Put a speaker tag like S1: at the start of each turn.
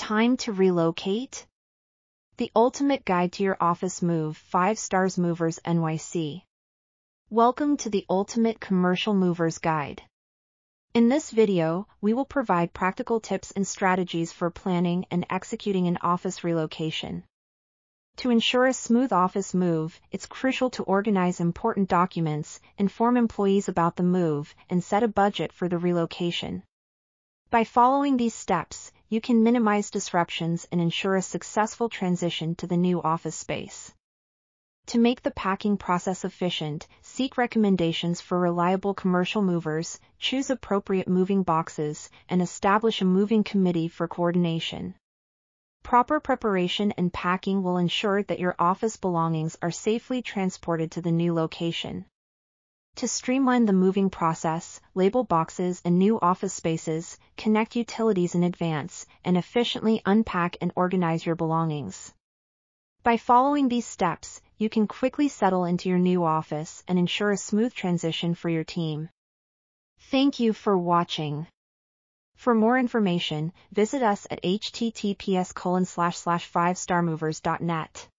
S1: Time to relocate? The ultimate guide to your office move. 5 Stars Movers NYC. Welcome to the Ultimate Commercial Movers Guide. In this video, we will provide practical tips and strategies for planning and executing an office relocation. To ensure a smooth office move, it's crucial to organize important documents, inform employees about the move, and set a budget for the relocation. By following these steps, you can minimize disruptions and ensure a successful transition to the new office space. To make the packing process efficient, seek recommendations for reliable commercial movers, choose appropriate moving boxes, and establish a moving committee for coordination. Proper preparation and packing will ensure that your office belongings are safely transported to the new location. To streamline the moving process, label boxes and new office spaces, connect utilities in advance, and efficiently unpack and organize your belongings. By following these steps, you can quickly settle into your new office and ensure a smooth transition for your team. Thank you for watching. For more information, visit us at https://5starmovers.net.